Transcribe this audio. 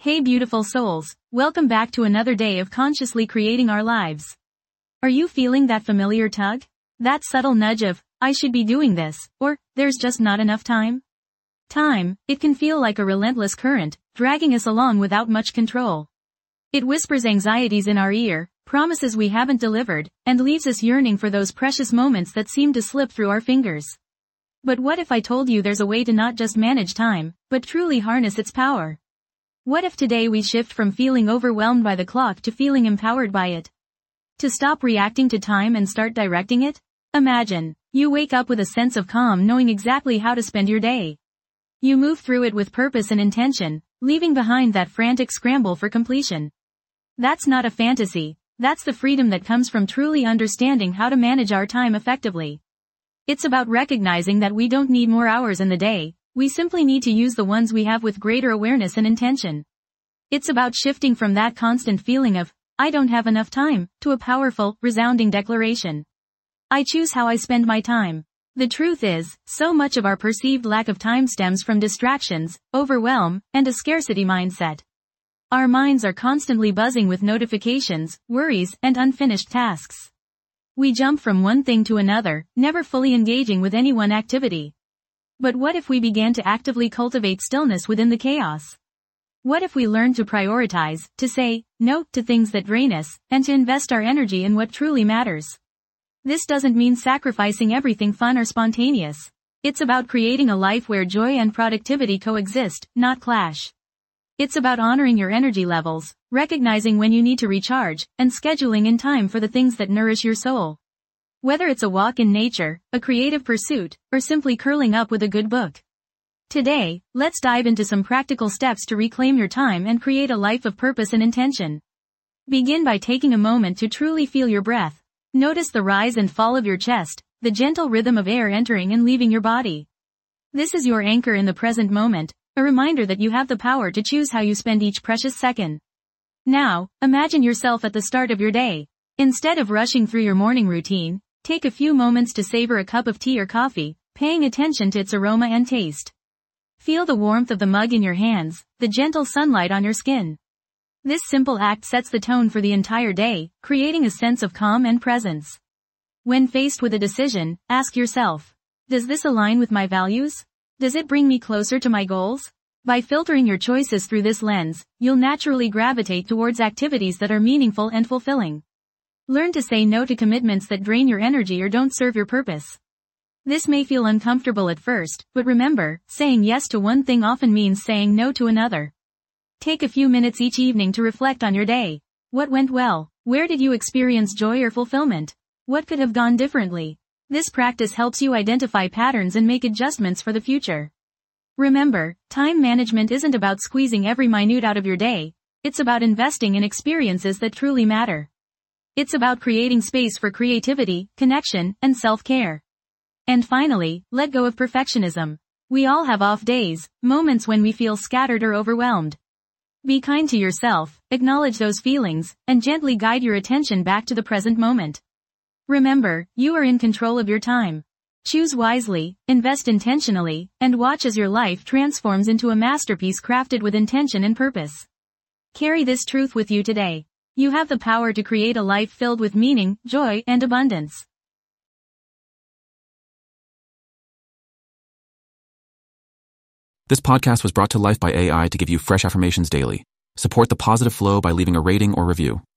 Hey beautiful souls, welcome back to another day of consciously creating our lives. Are you feeling that familiar tug? That subtle nudge of, I should be doing this, or, there's just not enough time? Time, it can feel like a relentless current, dragging us along without much control. It whispers anxieties in our ear, promises we haven't delivered, and leaves us yearning for those precious moments that seem to slip through our fingers. But what if I told you there's a way to not just manage time, but truly harness its power? What if today we shift from feeling overwhelmed by the clock to feeling empowered by it? To stop reacting to time and start directing it? Imagine, you wake up with a sense of calm knowing exactly how to spend your day. You move through it with purpose and intention, leaving behind that frantic scramble for completion. That's not a fantasy, that's the freedom that comes from truly understanding how to manage our time effectively. It's about recognizing that we don't need more hours in the day, we simply need to use the ones we have with greater awareness and intention. It's about shifting from that constant feeling of, I don't have enough time, to a powerful, resounding declaration. I choose how I spend my time. The truth is, so much of our perceived lack of time stems from distractions, overwhelm, and a scarcity mindset. Our minds are constantly buzzing with notifications, worries, and unfinished tasks. We jump from one thing to another, never fully engaging with any one activity. But what if we began to actively cultivate stillness within the chaos? What if we learned to prioritize, to say no to things that drain us, and to invest our energy in what truly matters? This doesn't mean sacrificing everything fun or spontaneous. It's about creating a life where joy and productivity coexist, not clash. It's about honoring your energy levels, recognizing when you need to recharge, and scheduling in time for the things that nourish your soul. Whether it's a walk in nature, a creative pursuit, or simply curling up with a good book. Today, let's dive into some practical steps to reclaim your time and create a life of purpose and intention. Begin by taking a moment to truly feel your breath. Notice the rise and fall of your chest, the gentle rhythm of air entering and leaving your body. This is your anchor in the present moment, a reminder that you have the power to choose how you spend each precious second. Now, imagine yourself at the start of your day. Instead of rushing through your morning routine, take a few moments to savor a cup of tea or coffee, paying attention to its aroma and taste. Feel the warmth of the mug in your hands, the gentle sunlight on your skin. This simple act sets the tone for the entire day, creating a sense of calm and presence. When faced with a decision, ask yourself, does this align with my values? Does it bring me closer to my goals? By filtering your choices through this lens, you'll naturally gravitate towards activities that are meaningful and fulfilling. Learn to say no to commitments that drain your energy or don't serve your purpose. This may feel uncomfortable at first, but remember, saying yes to one thing often means saying no to another. Take a few minutes each evening to reflect on your day. What went well? Where did you experience joy or fulfillment? What could have gone differently? This practice helps you identify patterns and make adjustments for the future. Remember, time management isn't about squeezing every minute out of your day, it's about investing in experiences that truly matter. It's about creating space for creativity, connection, and self-care. And finally, let go of perfectionism. We all have off days, moments when we feel scattered or overwhelmed. Be kind to yourself, acknowledge those feelings, and gently guide your attention back to the present moment. Remember, you are in control of your time. Choose wisely, invest intentionally, and watch as your life transforms into a masterpiece crafted with intention and purpose. Carry this truth with you today. You have the power to create a life filled with meaning, joy, and abundance. This podcast was brought to life by AI to give you fresh affirmations daily. Support the positive flow by leaving a rating or review.